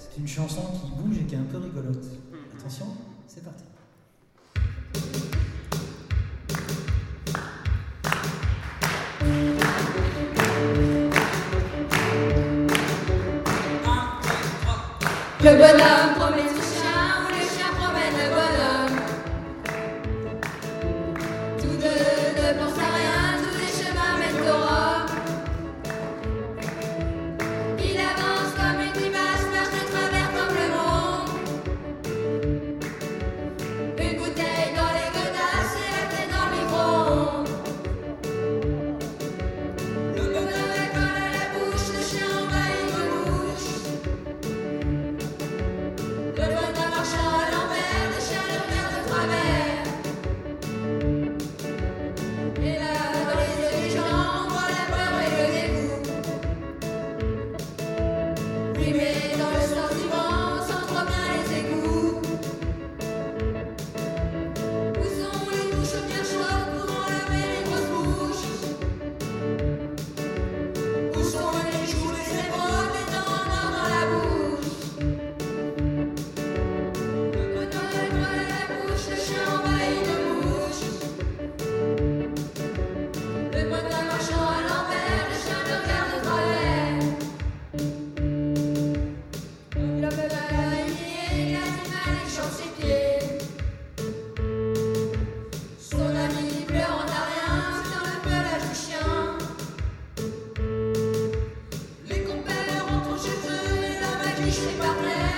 C'est une chanson qui bouge et qui est un peu rigolote. Attention, c'est parti. Le bonhomme promène son chien, ou le chien promène le bonhomme. Tous deux ne pensent à rien, tous les chemins mènent au Rome. Il avance comme une grimace, marche de travers comme le monde. Une bouteille dans les godasses et la tête dans le micro-ondes. Le bonhomme est colle à la bouche, le chien envahit une bouche. Le bonhomme marchant à l'envers, le chien le regarde de travers. Et là, dans les yeux des gens, on voit la peur et le dégoût. Oui, mais dans le sentiment, on sent trop bien les égouts. Où sont les douches bien chaudes pour enlever les grosses bouches? Où sont les joues, les épaules, les dents en or dans la bouche? Le bonhomme est colle à la bouche, le chien envahit de mouches. Le bonhomme marchant à l'envers, le chien le regarde de travers. Le bonhomme est lié, l'animal échauffe ses pieds. Son ami pleurant à rien, dans le pelage du chien. Les compères rentrent chez eux et la magie fait par terre.